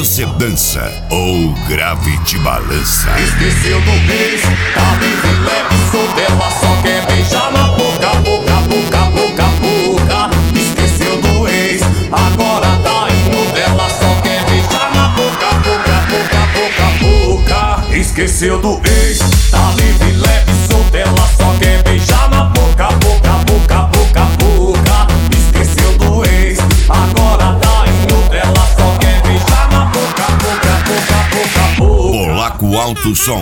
você dança ou o grave te balança. Esqueceu do ex, tá livre, leve, solteira, só quer beijar na boca, boca, boca, boca, boca. Esqueceu do ex, agora tá indo dela, só quer beijar na boca, boca, boca, boca, boca. Esqueceu do ex, tá livre, leve, solteira, só quer beijar na boca, boca, boca, boca, boca. Esqueceu do ex, agora tá indo dela, só quer beijar na boca, boca, boca, boca, boca. Polaco Alto Som.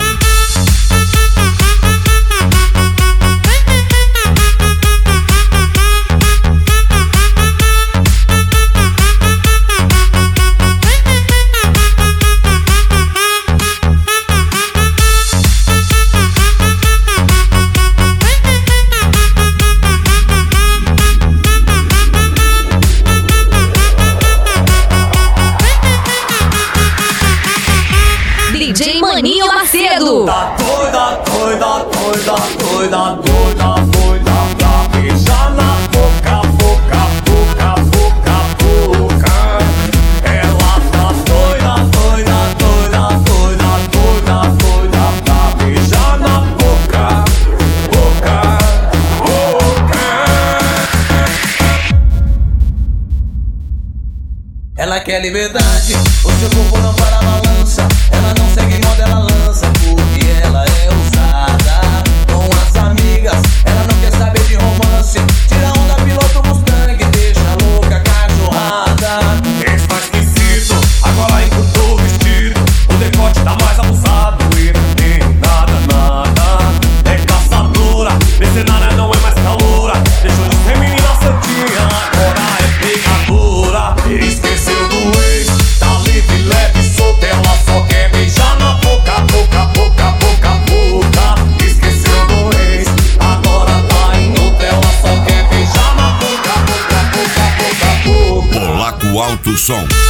DJ Maninho Macedo. Tá doida, doida, doida, doida, doida, doida pra beijar na boca, boca, boca, boca, boca. Ela tá doida, doida, doida, doida, doida, doida pra beijar na boca, boca, boca. Ela quer liberdade, o seu corpo não para a balança. Ela não segue moda, ela lança, porque ela é ousada. Com as amigas, ela não quer saber de romance. Tira onda, piloto Mustang, deixa louca cachorrada. Ex tá esquecido, agora encurtou o vestido. O decote tá mais abusado e não tem nada, nada. É caçadora, mercenária não é mais caloura. Deixou de ser menina santinha, agora é pegadora. Esqueceu do ex, tá livre, leve, solta. Ela só quer beijar na boca, boca, boca, boca, boca. Esqueceu do ex, agora tá em outra. Ela só quer beijar na boca, boca, boca, boca, boca. Polaco Alto Som.